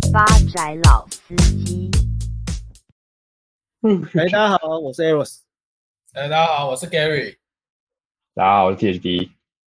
发宅老司机。 大家好，我是 Eros。 大家好，我是 Gary。 大家好，我是 THD。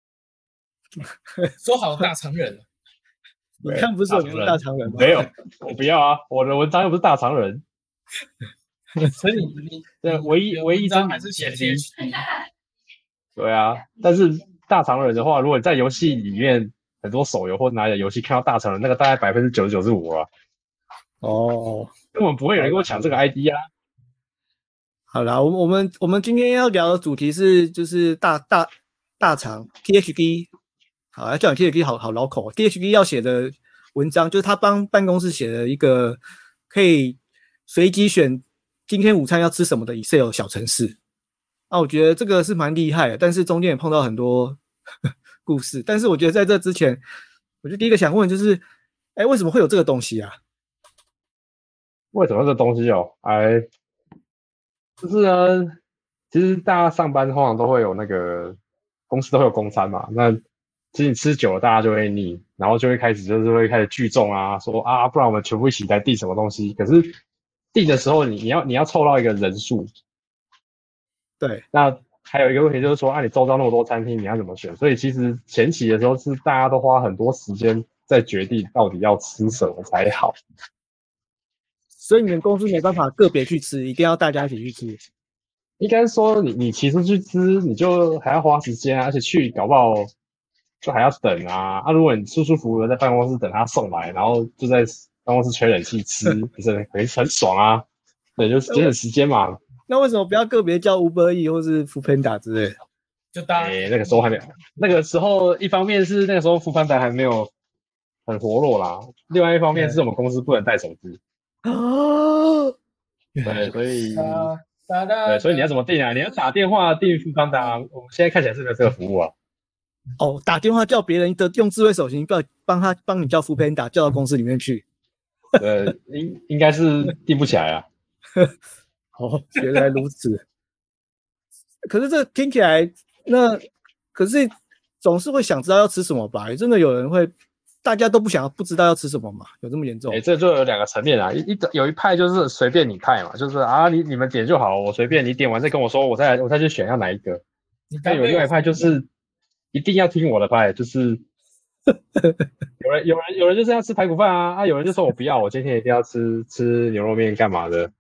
说好大常人， 你看不是说你是大常人吗？ 没有，我不要啊！我的文章又不是大常人， 所以你对唯一章还是写 THD。 对啊，但是大常人的话，如果你在游戏里面很多手游或哪里的游戏看到大常人，那个大概99%是我啊。 哦， 根本不会有人跟我抢这个 ID 啊。 好啦，我们今天要聊的主题是就是大厂 THD。好，要叫你 THD 好绕口。THD 要写的文章就是他帮办公室写的一个可以随机选今天午餐要吃什么的 Excel 小程式。我觉得这个是蛮厉害的，但是中间也碰到很多故事。但是我觉得在这之前，我就第一个想问就是，为什么会有这个东西啊？ 为什么这个东西哦？就是呢，其实大家上班通常都会有那个公司都会有公餐嘛，那其实你吃久了大家就会腻，然后就会开始聚众啊，说啊，不然我们全部一起来订什么东西。可是订的时候你要凑到一个人数， 对， 那还有一个问题就是说，你周遭那么多餐厅，你要怎么选？所以其实前期的时候是大家都花很多时间在决定到底要吃什么才好。 所以你们公司没办法个别去吃，一定要大家一起去吃。 应该说你其实去吃，你就还要花时间啊，而且去搞不好就还要等啊。如果你舒舒服服的在办公室等他送来，然后就在办公室吹冷气吃，不是很爽啊？对，就节省时间嘛。 那为什么不要个别叫 Uber Eats 或是 Foodpanda 之类的？ 就大那个时候还没有，那个时候一方面是那个时候Foodpanda还没有很活络啦，另外一方面是我们公司不能带手机。对，所以对，所以你要怎么订啊？你要打电话订Foodpanda，我们现在看起来是没有这个服务啊。 打电话叫别人用智慧手机帮你叫 Foodpanda 叫到公司里面去。 应该是订不起来啊。 原来如此。可是这听起来，可是总是会想知道要吃什么吧？真的有人会，大家都不知道要吃什么嘛？有这么严重？ 这就有两个层面啊。有一派就是随便你派嘛，就是你们点就好，我随便你点完再跟我说，我再去选要哪一个。但有另外一派就是一定要听我的派，就是有人就是要吃排骨饭啊，有人就说我不要，我今天一定要吃牛肉面干嘛的。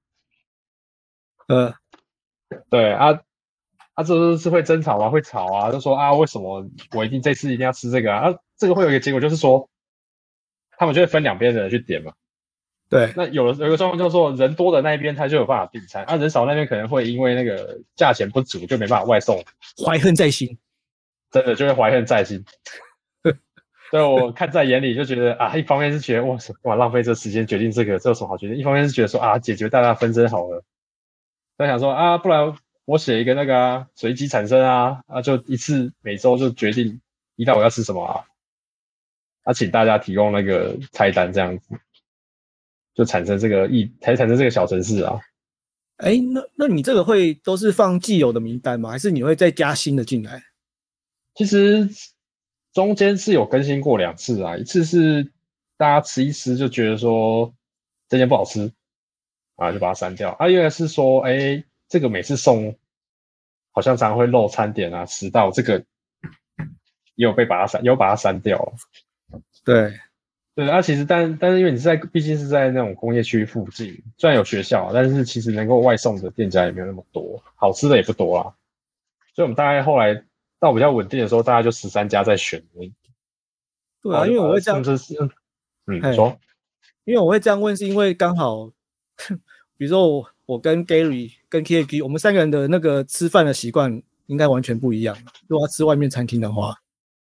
对啊，这是会争吵啊，会吵啊，就说为什么我这次一定要吃这个啊？这个会有一个结果就是说，他们就会分两边的人去点嘛。 对， 那有一个状况就是说，人多的那一边他就有办法订餐，人少那边可能会因为那个价钱不足就没办法外送， 怀恨在心， 真的就会怀恨在心。所以我看在眼里就觉得一方面是觉得哇浪费这时间决定这有什么好决定，一方面是觉得说解决大家纷争好了。所以想说不然我写一个那个随机产生就一次每周就决定一到五要吃什么请大家提供那个菜单这样子。就产生这个小程式啊。 那你这个会都是放既有的名单吗？还是你会再加新的进来？ 其实中间是有更新过2次啊，一次是大家吃一吃就觉得说这件不好吃就把它删掉另外是说这个每次送好像常会漏餐点迟到，这个也有把它删掉了。对其实但是因为你毕竟是在那种工业区附近，虽然有学校但是其实能够外送的店家也没有那么多，好吃的也不多啦。所以我们大概后来到比较稳定的时候，大概就13家在选而已。 对啊，因为我会这样， 说， 因为我会这样问，是因为刚好，比如说我跟 Gary 跟 THD 我们3个人的那个吃饭的习惯应该完全不一样。如果要吃外面餐厅的话，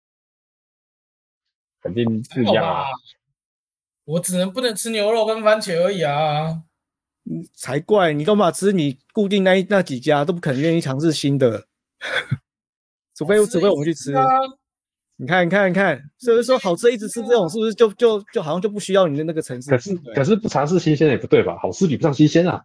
肯定不一样啊。 我不能吃牛肉跟番茄而已啊。 才怪！你干嘛吃你固定那几家都不可能愿意尝试新的，除非我们去吃。你看，所以说好吃一直吃这种，是不是就好像就不需要你的那个城市？ 可是不尝试新鲜也不对吧？好吃比不上新鲜啊。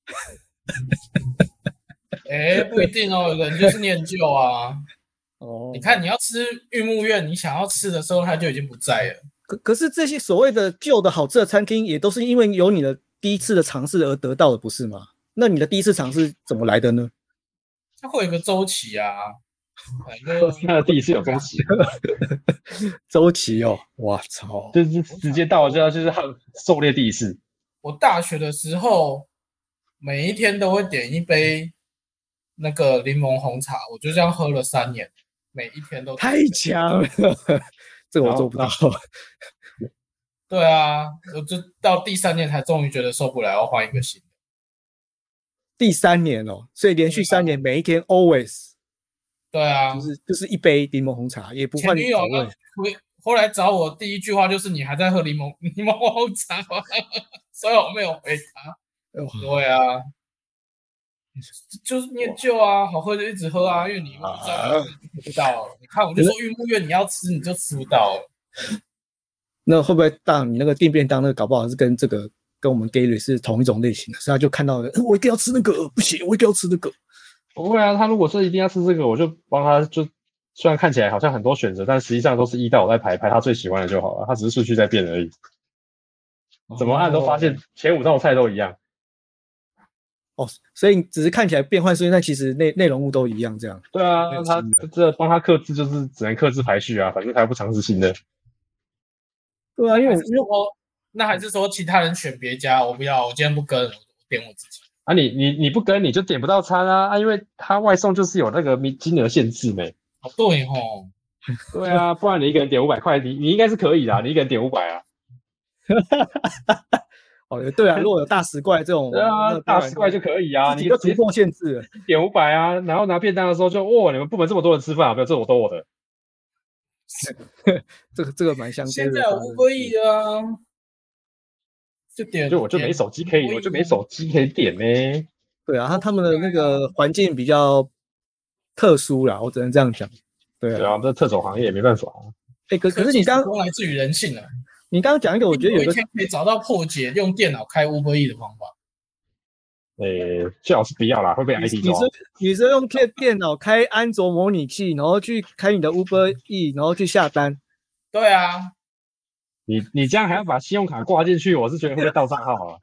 不一定哦，人就是念旧啊。你看你要吃玉木苑，你想要吃的时候它就已经不在了。 可是这些所谓的旧的好吃的餐厅，也都是因为有你的第一次的尝试而得到的，不是吗？那你的第一次尝试怎么来的呢？ 它会有一个周期啊，反正他的第一次有周期， 周期哦，哇操！ 就是直接到了就是狩猎第一次。 我大学的时候，每一天都会点一杯那个柠檬红茶，我就这样喝了3年，每一天都太强了，这个我做不到。 对啊，我就到第3年才终于觉得受不了，要换一个新的。 第3年哦，所以连续3年每一天 always 对啊， 就是一杯柠檬红茶，也不换前女友口味。 后来找我第一句话就是你还在喝柠檬红茶吗？所以我没有回答。对啊，就是念旧啊，好喝就一直喝啊，因为你不知道吃不到。你看我就说玉木苑你要吃你就吃不到了。 那会不会当你那个订便当那个搞不好是跟这个跟我们 Gary 是同一种类型的，所以他就看到了，我一定要吃那个，不行，我一定要吃那个。 不会啊，他如果是一定要吃这个，我就帮他就虽然看起来好像很多选择，但实际上都是依照我在排他最喜欢的就好了，他只是顺序在变而已。怎么按都发现前5道菜都一样。 哦，所以你只是看起来变换顺序，但其实内容物都一样这样。 对啊，他这帮他克制就是只能克制排序啊，反正他又不尝试新的。 对啊，因为那还是说其他人选别家，我不要，我今天不跟，我点我自己。 啊你不跟你就点不到餐啊，因为他外送就是有那个金额限制没。 哦，对吼。 对啊，不然你一个人点500块，你应该是可以的，你一个人点500啊。 哦，对啊，如果有大食怪这种， 对啊，大食怪就可以啊， 你就突破限制了， 点500啊，然后拿便当的时候就你们部门这么多人吃饭啊，没有，这我都我的。 这个蛮相对的。 现在有Uber Eats啊， 就我就没手机可以，我就没手机可以点呢。 对啊，他们的那个环境比较特殊啦，我只能这样讲。对啊， 这特种行业也没办法啊。 可是你刚来自于人性啊。 你刚刚讲一个，我觉得有一天可以找到破解用电脑开 Uber Eats 的方法。 最好是不要啦，会被 IT 抓。 你是用电脑开安卓模拟器，然后去开你的 Uber Eats，然后去下单。 对啊， 你这样还要把信用卡挂进去，我是觉得会被盗账号啊。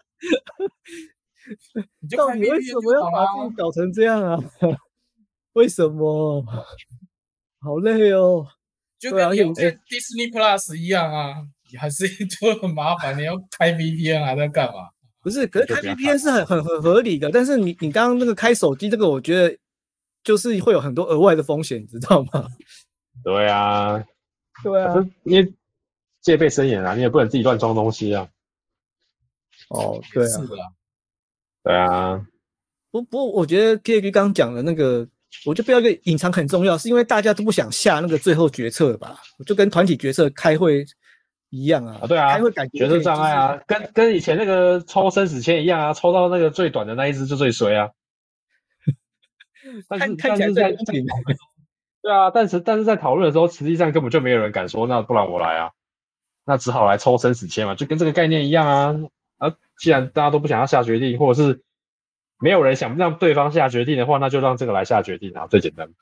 到底为什么要把自己搞成这样啊？为什么？好累哦。 就跟你用Disney Plus 一样啊，你还是就很麻烦，你要开 VPN 还在干嘛？ 不是，可是开 VPN 是很合理的，但是你刚刚那个开手机这个，我觉得就是会有很多额外的风险，你知道吗？ 对啊， 对啊， 因为戒备森严啊，你也不能自己乱装东西啊。 哦，对啊， 是的， 对啊。 不过我觉得 KG 刚讲的那个，我就不要一个隐藏很重要，是因为大家都不想下那个最后决策吧？我就跟团体决策开会一样啊。 对啊， 开会感觉决策障碍啊，跟以前那个抽生死签一样啊，抽到那个最短的那一只就最衰啊。 看起来最公平。 对啊，但是在讨论的时候，实际上根本就没有人敢说，那不然我来啊，那只好来抽生死签嘛，就跟这个概念一样啊。既然大家都不想要下决定，或者是没有人想让对方下决定的话，那就让这个来下决定啊，最简单。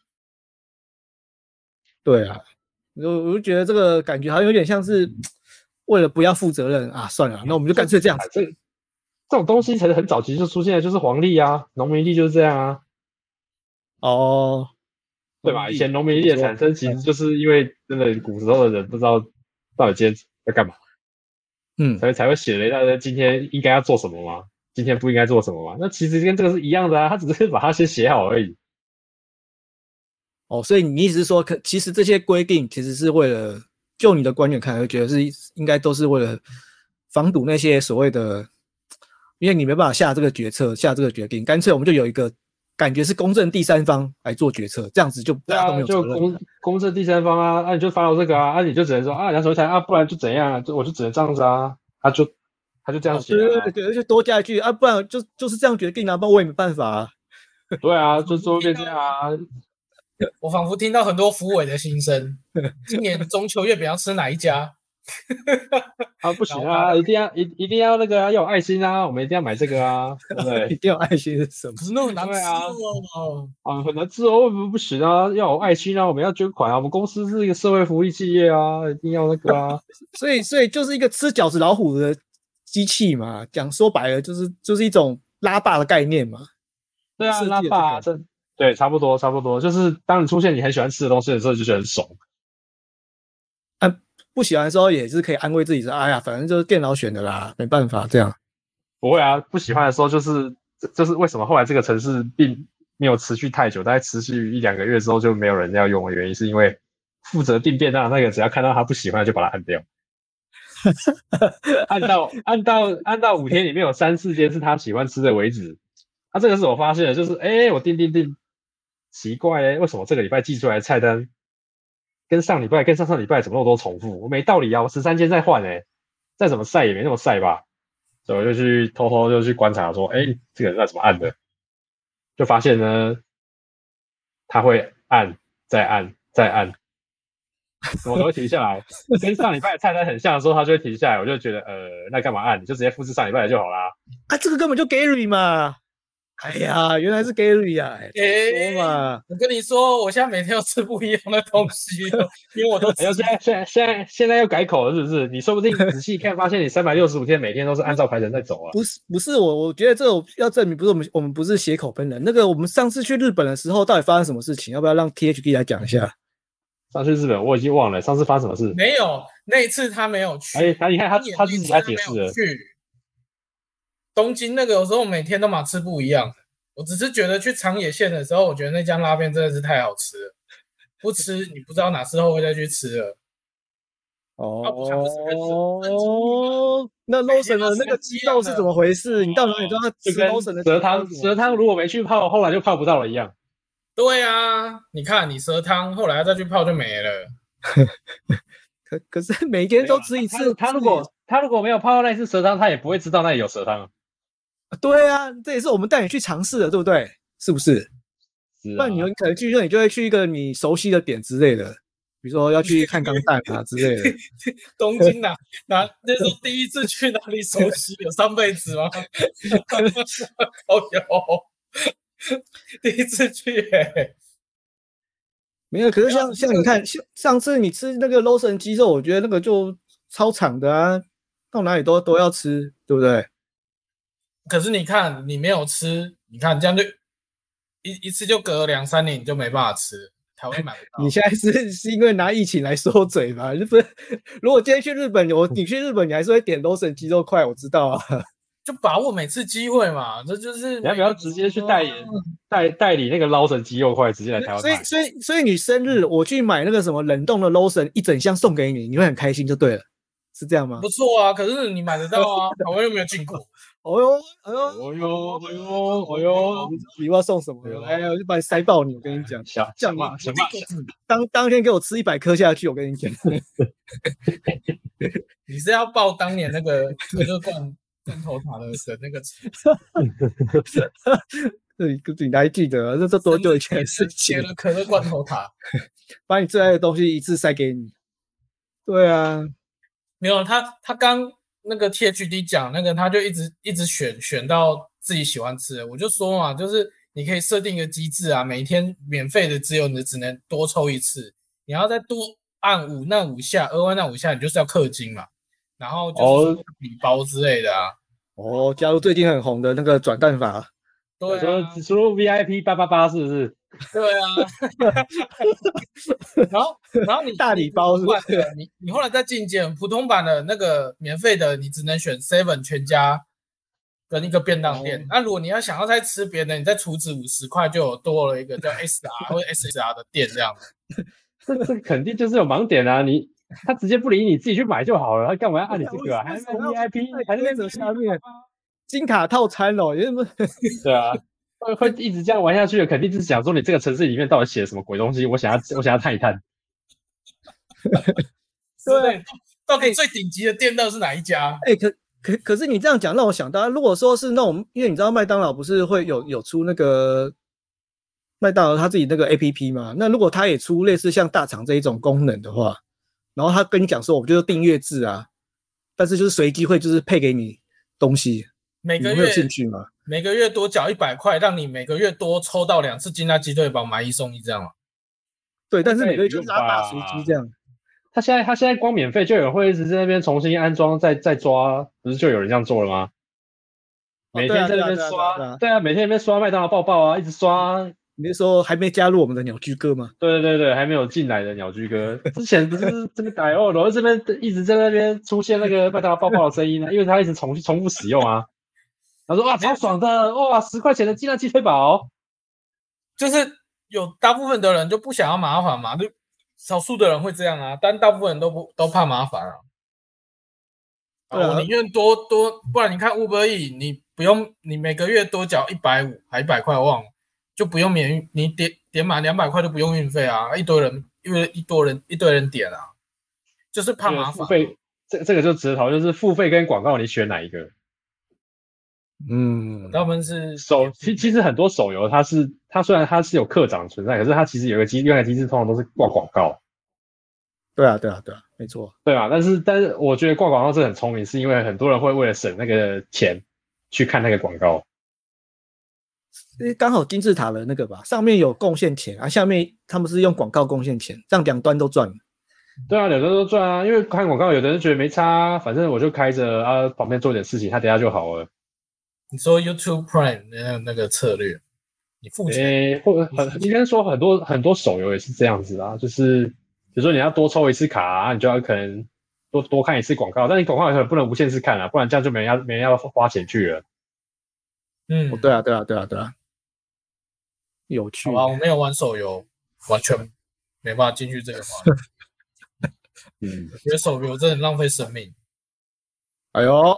对啊，我就觉得这个感觉好像有点像是为了不要负责任啊，算了，那我们就干脆这样子。 这种东西才是很早期就出现的，就是黄历啊，农民历就是这样啊。 哦， 对吧？以前农民历的产生其实就是因为真的古时候的人不知道到底今天在干嘛，才会写了一大堆今天应该要做什么吗？今天不应该做什么吗？那其实跟这个是一样的啊，他只是把它先写好而已。 哦，所以你意思是说，其实这些规定其实是为了，就你的观点看来，会觉得是应该都是为了防堵那些所谓的，因为你没办法下这个决策、下这个决定，干脆我们就有一个感觉是公正第三方来做决策，这样子就大家都没有责任。 就公正第三方啊，你就follow这个啊，你就只能说啊，杨守才啊，不然就怎样啊，我就只能这样子啊，他就这样写啊， 对，就多加一句啊，不然就是这样决定啊，不然我也没办法啊。 对啊，就说变这样啊。 我仿佛听到很多福委的心声。今年中秋月饼要吃哪一家？ 啊，不行啊，一定要那个要有爱心啊，我们一定要买这个啊，对不对？ 一定要爱心是什么？ 可是那很难吃对啊哦。 啊，很难吃哦，为什么不行啊？要有爱心啊，我们要捐款啊，我们公司是一个社会福利企业啊，一定要那个啊。 所以就是一个吃饺子老虎的机器嘛，说白了就是一种拉霸的概念嘛。 对啊， 设计的拉霸这个对，差不多，就是当你出现你很喜欢吃的东西的时候，就觉得很爽。 不喜欢的时候也是可以安慰自己说，哎呀，反正就是电脑选的啦，没办法这样。 不会啊，不喜欢的时候就是为什么后来这个城市并没有持续太久，大概持续1-2个月之后就没有人要用的原因，是因为负责订便当的那个只要看到他不喜欢就把它按掉。按到5天里面有3-4间是他喜欢吃的为止。这个是我发现的，就是我订，奇怪为什么这个礼拜寄出来的菜单跟上礼拜跟上上礼拜怎么那么多重复？我没道理啊，我13天再换再怎么晒也没那么晒吧。所以我就去偷偷就去观察说，这个人在怎么按的，就发现呢，他会按再按再按，怎么都会停下来。跟上礼拜的菜单很像的时候，他就会停下来。我就觉得那干嘛按？你就直接复制上礼拜的就好啦。 啊，这个根本就 Gary 嘛。哎呀，原来是 Gary 啊！说嘛， 我跟你说，我现在每天要吃不一样的东西，因为我都现在又改口了，是不是？你说不定仔细看，发现你365天每天都是按照排程在走啊。 不是我觉得这种要证明，不是我们不是血口喷人。那个我们上次去日本的时候，到底发生什么事情？要不要让 THD 来讲一下？ 上去日本我已经忘了，上次发生什么事？ 没有，那一次他没有去。 你看他自己来解释了。 东京那个有时候每天都嘛吃不一样的，我只是觉得去长野县的时候，我觉得那家拉面真的是太好吃了，不吃你不知道哪时候会再去吃了。 那 Lawson 的那个鸡肉是怎么回事？你到哪里都要吃 Lawson 的蛇汤如果没去泡，后来就泡不到了一样。 对啊，你看你蛇汤后来再去泡就没了。 可是每天都吃一次， 他如果没有泡到那次蛇汤，他也不会知道那里有蛇汤。 对啊，这也是我们带你去尝试的，对不对？是不是？ 是啊。 不然你可能去你就会去一个你熟悉的点之类的，比如说要去看钢弹啊之类的。 东京那时候第一次去哪里熟悉？有上辈子吗？哦有，第一次去没有，可是像你看，上次你吃那个 Lawson 鸡肉，我觉得那个就超长的啊，到哪里都要吃，对不对？ 可是你看，你没有吃，你看这样就一次就隔了2-3年，你就没办法吃，台湾买不到。 你现在是因为拿疫情来说嘴吧？不是，如果今天去日本，你去日本，你还是会点 Lawson 鸡肉块，我知道啊。 就把握每次机会嘛，这就是你要不要直接去代理那个 Lawson 鸡肉块，直接来台湾买？ 所以你生日我去买那个什么冷冻的 Lawson 一整箱送给你，你会很开心就对了，是这样吗？ 不错啊，可是你买得到啊，台湾又没有进口。 哦哟，你要送什么？我就把你塞爆你！我跟你讲， 想嘛， 当天给我吃100颗下去，我跟你讲。 你是要报当年那个可乐罐头塔的那个词？ 你还记得？这多久以前的事情？ 写了可乐罐头塔， 把你最爱的东西一次塞给你。对啊， 没有他刚那个 THD 讲那个，他就一直选到自己喜欢吃的。我就说嘛，就是你可以设定一个机制啊，每天免费的你只能多抽一次，你要再多按那5下，额外那5下，你就是要氪金嘛。然后就是礼包之类的啊。 加入最近很红的那个转蛋法。 对啊， 只输入 VIP 888是不是？ 对啊。然后你大礼包是不是？ 你后来再进阶普通版的那个免费的，你只能选 Seven 全家跟一个便当店。那如果你要想要再吃别的，你再储值50块就有多了一个叫 SR 或者 SR 的店这样。 这肯定就是有盲点啊！他直接不理你，自己去买就好了，他干嘛要按你这个啊？还是 VIP， 还是那种下面金卡套餐哦， 对啊，会一直这样玩下去的，肯定就是想说你这个城市里面到底写了什么鬼东西，我想要探一探。 对，到底最顶级的店到底是哪一家？ 可是你这样讲让我想到，如果说是那种，因为你知道麦当劳不是会有出那个麦当劳他自己那个 APP 嘛？那如果他也出类似像大厂这一种功能的话， 然后他跟你讲说，我们就是订阅制啊，但是就是随机会就是配给你东西， 每个你会有月兴趣吗？ 每个月多缴100块，让你每个月多抽到2次金拉鸡腿堡，买1送1这样吗？ 对，但是每个月就是不用吧要打随机这样。 他现在光免费就有人会一直在那边重新安装再抓，不是就有人这样做了吗？每天在那边刷，对啊，每天在那边刷麦当劳抱抱啊，一直刷啊。 你是说还没加入我们的鸟居哥吗？ 对，还没有进来的鸟居哥，之前不是这边改哦，然后这边一直在那边出现那个麦当劳抱抱的声音呢，因为他一直重复使用啊。他说哇超爽的，哇10块钱的鸡蛋鸡腿堡， 就是有大部分的人就不想要麻烦嘛，就少数的人会这样啊，但大部分人都怕麻烦啊。我宁愿多，不然你看 Uber E， 你不用，你每个月多缴150还100块忘了，就不用免，你点满200块就不用运费啊，一堆人点啊，就是怕麻烦。 付费这个就值得讨论，就是付费跟广告你选哪一个？ 大部分是其实很多手游它虽然它是有课长存在，可是它其实有个原来机制通常都是挂广告。 对啊，没错。 对啊，但是我觉得挂广告是很聪明，是因为很多人会为了省那个钱去看那个广告。 刚好金字塔的那个吧，上面有贡献钱啊，下面他们是用广告贡献钱，这样两端都赚。 对啊，两端都赚啊，因为看广告，有的人觉得没差，反正我就开着啊，旁边做点事情，他等下就好了。你说 YouTube Prime 那个策略，你付钱， 或者应该说很多手游也是这样子啊，就是比如说你要多抽一次卡啊，你就要可能多看一次广告，但你广告可能不能无限次看啊，不然这样就没人要花钱去了。 对啊，有趣。 好吧，我没有玩手游，完全没办法进去这个话题。我觉得手游真的很浪费生命。 哎呦，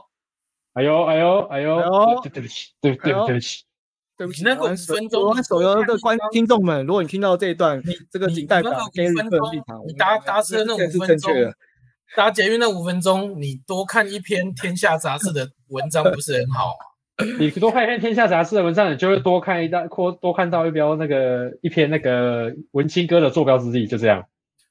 对不起，对不起。 对不起， 那个5分钟， 玩手游的听众们，如果你听到这一段，这个仅代表 Gary 的立场。 你搭车那5分钟，搭捷运那5分钟，你多看一篇《天下》杂志的文章不是很好吗？ 你多看一篇《天下》杂志的文章，你就会多看到一篇那个文青哥的坐标之地，就这样。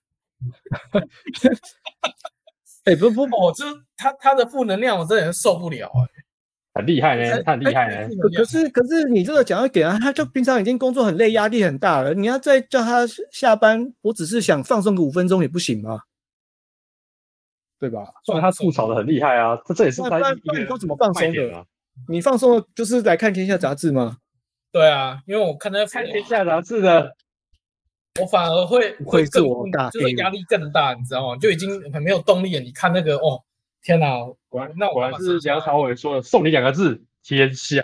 不，这他的负能量我真的受不了很厉害呢，他很厉害呢。 可是你这个讲要给他就平常已经工作很累，压力很大了，你要再叫他下班，我只是想放松个5分钟也不行吗？对吧？ 虽然他吐槽的很厉害啊，这也是他一个你都怎么放松的？你放松的就是来看《天下》杂志吗？ 对啊，因为我看《 天下》杂志的， 我反而会更就是压力更大，你知道吗？就已经很没有动力了。你看那个天哪！ 果然是梁朝伟说的，送你2个字：天下。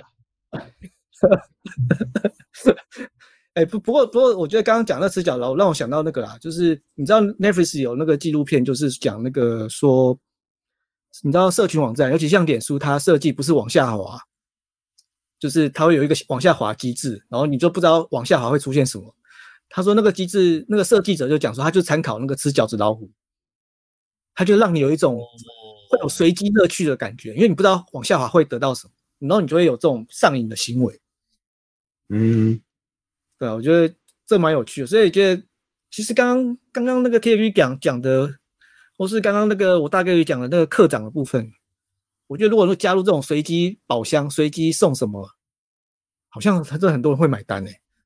不过，我觉得刚刚讲那吃饺子让我想到那个啦，就是你知道 Netflix 有那个纪录片，就是讲那个说，你知道社群网站，尤其像脸书，它设计不是往下滑，就是它会有一个往下滑机制，然后你就不知道往下滑会出现什么。他说那个机制，那个设计者就讲说，他就参考那个吃饺子老虎，他就让你有一种会有随机乐趣的感觉，因为你不知道往下滑会得到什么，然后你就会有这种上瘾的行为。对啊，我觉得这蛮有趣的，所以觉得其实刚刚那个 TFG 讲的，或是刚刚那个我大概讲的那个课长的部分，我觉得如果说加入这种随机宝箱、随机送什么，好像真的很多人会买单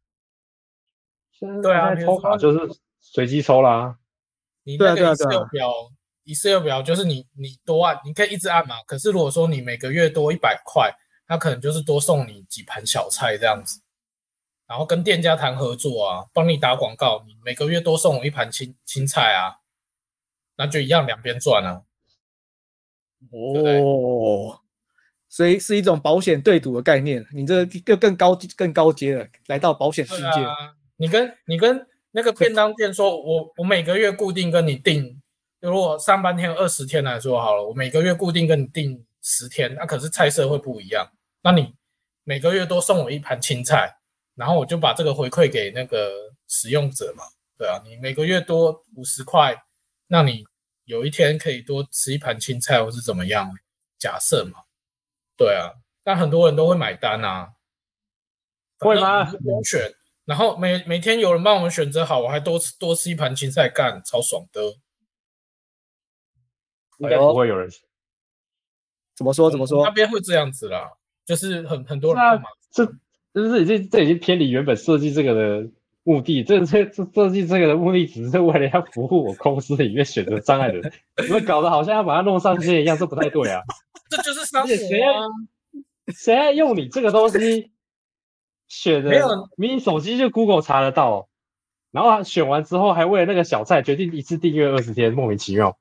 对啊，抽卡就是随机抽啦。 你那个Excel表就是你多按，你可以一直按嘛。可是如果说你每个月多100块，他可能就是多送你几盘小菜这样子。然后跟店家谈合作啊，帮你打广告，你每个月多送我1盘青菜啊，那就一样两边赚啊。 所以是一种保险对赌的概念，你这个更高阶了，来到保险世界。 你跟那个便当店说，我每个月固定跟你订，如果上半天20天来说好了，我每个月固定跟你订10天，那可是菜色会不一样，那你每个月多送我1盘青菜。然后我就把这个回馈给那个使用者嘛，对啊，你每个月多50块，那你有一天可以多吃1盘青菜或是怎么样？假设嘛，对啊，但很多人都会买单啊， 会吗？ 不用选，然后每天有人帮我们选择好，我还多吃1盘青菜干，超爽的。 应该不会有人。 怎么说？ 那边会这样子啦，就是很多人那干嘛？ 这已经偏离原本设计这个的目的。这设计这个的目的只是为了要服务我公司里面选择障碍的人，你们搞得好像要把它弄上线一样，这不太对啊。 这就是商模啊！ 谁要用你这个东西选的？ 没有， 你手机就 Google 查得到，然后选完之后还为了那个小菜决定一次订阅20天，莫名其妙。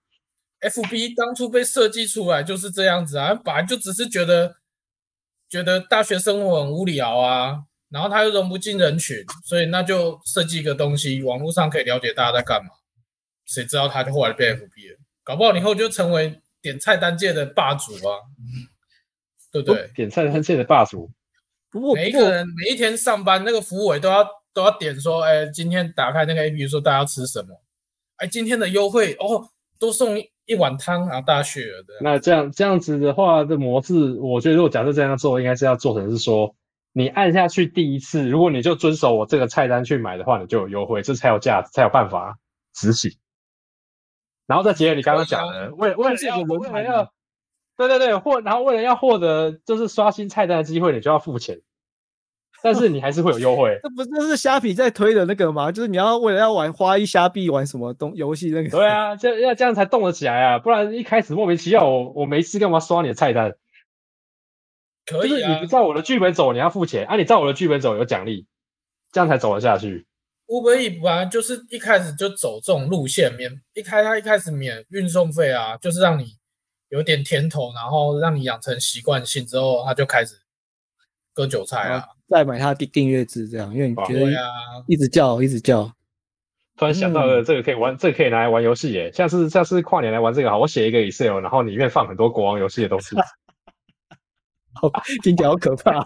FB 当初被设计出来就是这样子啊，本来就只是觉得大学生活很无聊啊，然后他又融不进人群，所以那就设计一个东西，网络上可以了解大家在干嘛。谁知道他就后来变 FB 了，搞不好以后就成为点菜单界的霸主啊，对不对？ 点菜单界的霸主。 不过每一个人每一天上班，那个服务委都要点说，哎，今天打开那个 APP 说大家要吃什么，哎，今天的优惠哦，多送一碗汤，然后大家血了的。 那这样子的话，这模式，我觉得如果假设这样做，应该是要做成是说，你按下去第一次，如果你就遵守我这个菜单去买的话，你就有优惠，这才有价值，才有办法执行。然后再结合你刚刚讲的，为了要，对，然后为了要获得就是刷新菜单的机会，你就要付钱，但是你还是会有优惠。 这不是虾皮在推的那个吗？就是你要为了要玩花一虾币玩什么游戏那个？ 对啊，这样才动得起来啊，不然一开始莫名其妙，我没事干嘛刷你的菜单？ 可以啊， 就是你不照我的剧本走，你要付钱啊；你照我的剧本走有奖励，这样才走得下去。 Uber Eats 本来就是一开始就走这种路线，他一开始免运送费啊，就是让你有点甜头，然后让你养成习惯性之后，他就开始割韭菜啊， 再买他的订阅制这样，因为你觉得一直叫。 突然想到了，这个可以玩，这个可以拿来玩游戏耶。下次跨年来玩这个好，我写一个 Excel， 然后里面放很多国王游戏的东西。 听起来好可怕。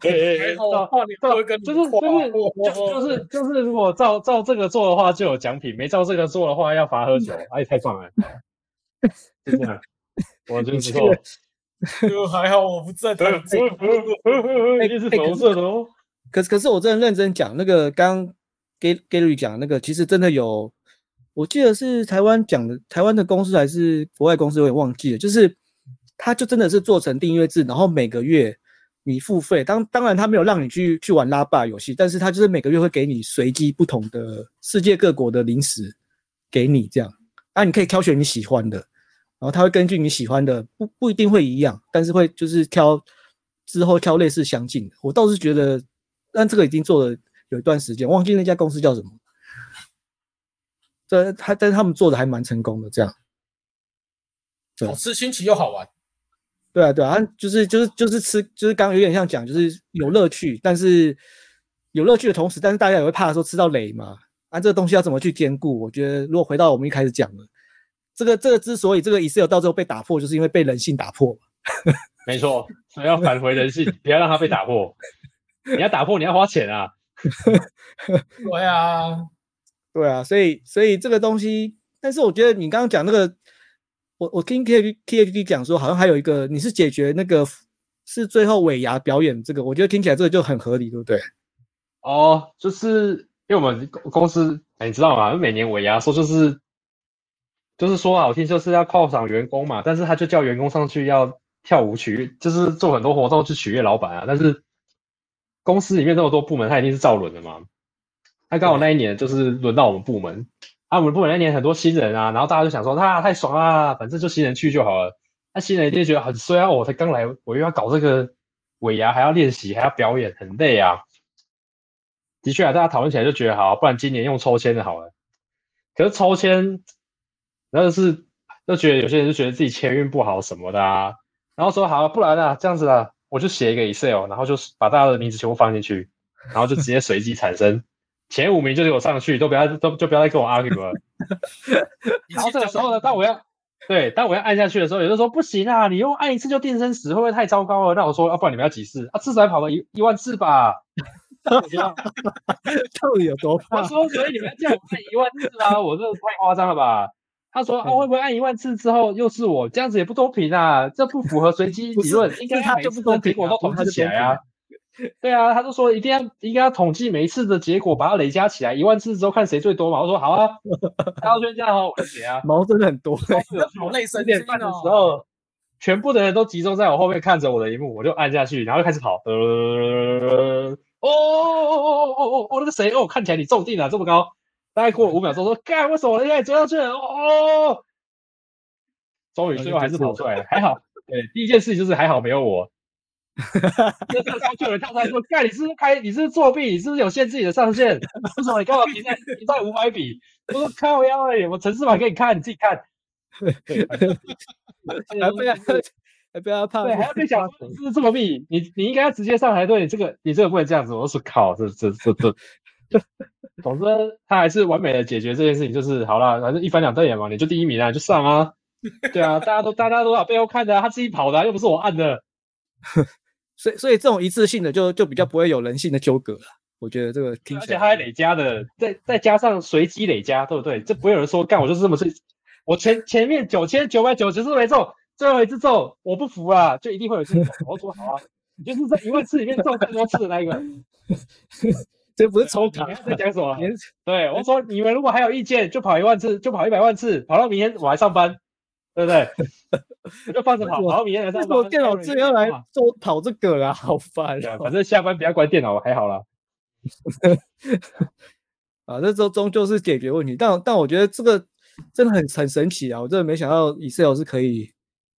就是如果照这个做的话就有奖品，没照这个做的话要罚喝酒，哎，太棒了，就这样，我觉得不错。 就还好我不在台， 一定是粉红色的哦。 可是我真的认真讲，那个刚 Gary 讲那个，其实真的有，我记得是台湾讲的，台湾的公司还是国外公司，我也忘记了，就是他就真的是做成订阅制，然后每个月你付费，当然他没有让你去玩拉霸游戏，但是他就是每个月会给你随机不同的世界各国的零食给你这样，你可以挑选你喜欢的，然后他会根据你喜欢的不一定会一样，但是会就是之后挑类似相近的。我倒是觉得，但这个已经做了有一段时间，忘记那家公司叫什么。但是他们做的还蛮成功的，这样。 好吃新奇又好玩。 对啊，就是吃，就是刚刚有点像讲，就是有乐趣，但是有乐趣的同时，但是大家也会怕说吃到雷嘛。这个东西要怎么去兼顾？我觉得如果回到我们一开始讲的，这个之所以这个 Excel 到最后被打破，就是因为被人性打破嘛。 没错，所以要返回人性，不要让它被打破。你要打破，你要花钱啊。 对啊， 所以这个东西，但是我觉得你刚刚讲那个，我听 THD 讲说，好像还有一个，你是解决那个是最后尾牙表演这个，我觉得听起来这个就很合理，对不对？ 哦，就是因为我们公司，你知道吗？每年尾牙说就是说好听，就是要犒赏员工嘛，但是他就叫员工上去要跳舞就是做很多活动去取悦老板啊。但是公司里面这么多部门，他一定是照轮的嘛。他刚好那一年就是轮到我们部门，我们部门那一年很多新人啊，然后大家就想说，太爽啦，反正就新人去就好了。新人一定觉得很衰啊，我才刚来，我又要搞这个尾牙，还要练习，还要表演，很累啊。的确啊，大家讨论起来就觉得好，不然今年用抽签的好了。可是抽签，然后就觉得有些人就觉得自己签运不好什么的啊，然后说好，不然啊这样子啊，我就写一个 Excel， 然后就把大家的名字全部放进去，然后就直接随机产生。前5名就给我上去，就不要再跟我 argue 了。然后这个时候呢，当我要按下去的时候，有人说不行啊，你用按一次就定生死，会不会太糟糕了？那我说，不然你们要几次啊？至少要跑个1万次吧。 到底有多怕？ 我说，所以你们要叫我按1万次啊？我这太夸张了吧？他说会不会按1万次之后又是我？这样子也不公平啊，这不符合随机理论，应该他就不公平，结果都统计起来啊。 对啊，他就说一定要统计每一次的结果，把它累加起来，10000次之后看谁最多嘛。我说好啊，大家这样好，我就写啊。 毛真的很多， 好累神 10点经半的时哦。 候，全部的人都集中在我后面看着我的荧幕，我就按下去，然后就开始跑。那个谁看起来你中定了这么高。大概过了5秒钟，说干为什么我现在追上去了？终于最后还是跑出来了，还好。对，第一件事情就是还好没有我。这个超有人跳出来说：“干，你是不是作弊？你是不是有限制你的上限？为什么你干嘛停在500笔？”我说：“靠腰而已，我程式码给你看，你自己看。” 还不要怕， 对，还要被讲说你是不是作弊？你应该要直接上台对，你这个不能这样子。我说靠，这。总之，他还是完美的解决这件事情，就是好了，反正一翻两瞪眼嘛，你就第一名啊，就上啊。对啊，大家都在背后看的啊，他自己跑的啊，又不是我按的。 所以这种一次性的就比较不会有人性的纠葛了。我觉得这个听起来， 而且他还累加的，再加上随机累加，对不对？这不会有人说干我就是这么睡，我前面9990次没中，最后一次中，我不服啊，就一定会有这种。我说好啊，你就是在10000次里面中更多次的那一个。 这不是抽卡， 你在讲什么？对，我说你们如果还有意见，就跑10000次，就跑100万次，跑到明天我来上班，对不对？我就放着跑到明天来上班。 我电脑这要来做跑这个啦，好烦。 反正下班不要关电脑，还好啦。 啊，这终究是解决问题，但我觉得这个真的很神奇啊！我真的没想到 Excel 是可以，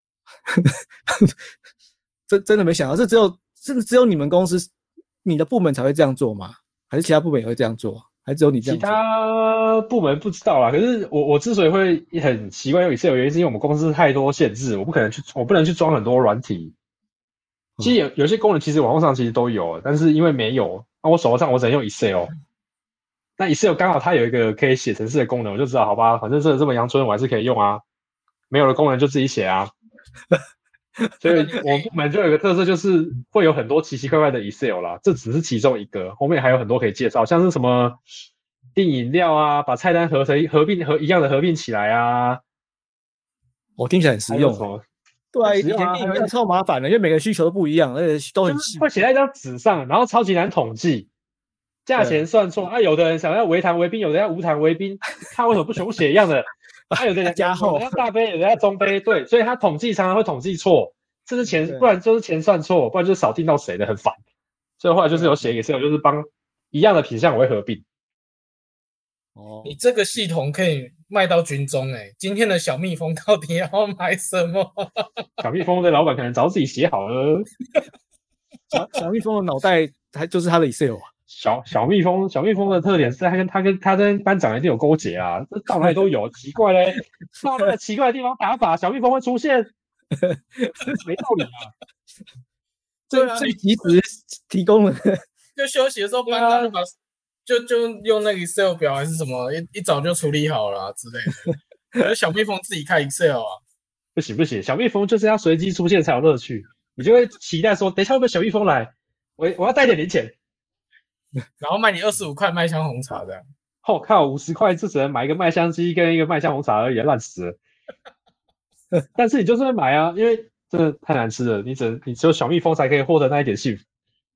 真的没想到，是只有你们公司、你的部门才会这样做吗？还是其他部门也会这样做？还只有你这样做？ 其他部门不知道啦。可是我之所以会很习惯用 Excel， 原因是因为我们公司太多限制，我不能去装很多软体。其实有些功能其实网络上其实都有，但是因为没有，那我手头上我只能用 Excel。那 Excel 刚好它有一个可以写程式的功能，我就知道好吧，反正这么阳春我还是可以用啊。没有的功能就自己写啊。所以我们部门就有一个特色，就是会有很多奇奇怪怪的 Excel 啦，这只是其中一个，后面还有很多可以介绍，像是什么订饮料啊，把菜单合一样的合并起来啊。 我听起来很实用。对啊，以前订饮料超麻烦的，因为每个需求都不一样，而且都很细。 会写在一张纸上，然后超级难统计，价钱算错啊。有的人想要微糖微冰，有的要无糖微冰，他为什么不全部写一样的？有的人加厚， 有的要大杯，有的要中杯，对，所以他统计常常会统计错，这是钱，不然就是钱算错，不然就是少订到谁的，很烦。所以后来就是有写Excel，就是帮一样的品项我会合并。 你这个系统可以卖到军中今天的小蜜蜂到底要买什么？ 小蜜蜂的老板可能早自己写好了。 小蜜蜂的脑袋还就是他的 Excel 啊。 小蜜蜂的特点是他跟班长一定有勾结啊，这到哪里都有，奇怪嘞，到那个奇怪的地方打靶，小蜜蜂会出现，没道理啊。 最及时提供了， 就休息的时候班长就把就用那个 Excel 表还是什么，一早就处理好了之类的。可是小蜜蜂自己开 Excel 啊， 不行，小蜜蜂就是要随机出现才有乐趣，你就会期待说，等一下会不会小蜜蜂来，我要带点零钱。 然后卖你25块麦香红茶的， 靠，50块就只能买一个麦香鸡跟一个麦香红茶而已，烂死了。但是你就是会买啊，因为真的太难吃了，你只有小蜜蜂才可以获得那一点幸福。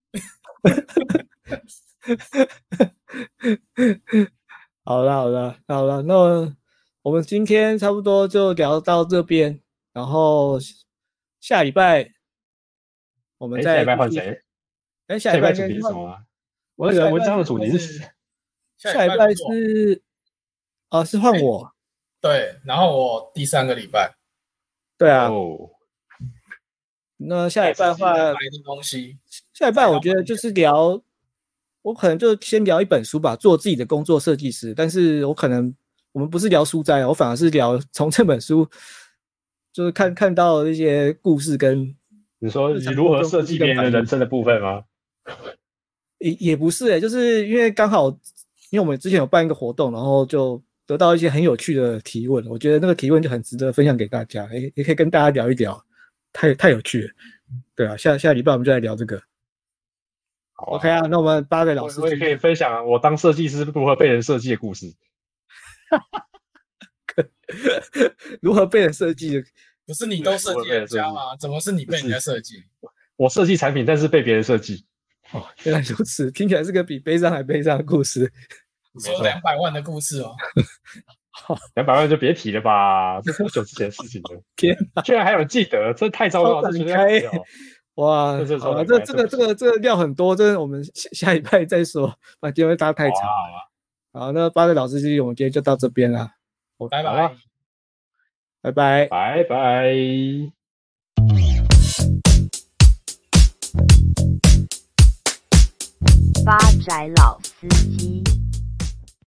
好了，那我们今天差不多就聊到这边，然后下礼拜我们再下礼拜换谁？ 下礼拜主题是什么啊？我的文章的主题是下礼拜是是换我。 对，然后我第3个礼拜。 对啊。那下礼拜的话，下礼拜我觉得就是聊，我可能就先聊一本书吧，做自己的工作设计师。但是我们不是聊书斋，我反而是聊从这本书就是看到一些故事跟你说你如何设计别人的人生的部分吗？ 也不是就是因为刚好，因为我们之前有办一个活动，然后就得到一些很有趣的提问，我觉得那个提问就很值得分享给大家，也可以跟大家聊一聊，太有趣了。对啊，下礼拜我们就来聊这个。OK 啊，那我们8个老师， 我也可以分享我当设计师如何被人设计的故事。 如何被人设计的？ 不是你都设计人家吗？怎么是你被人家设计？ 我设计产品，但是被别人设计。 哦，原来如此，听起来是个比悲伤还悲伤的故事。 说200万的故事哦。 200万就别提了吧，这多久之前的事情了？ 天哪， 居然还有人记得，这太糟糕了，这绝对要死掉。 哇， 这好了，这个料很多，这我们下礼拜再说，不然今天会搭太长。好，那8个老司机，我们今天就到这边了， 拜拜， 拜拜， 拜拜。 八宅老司机。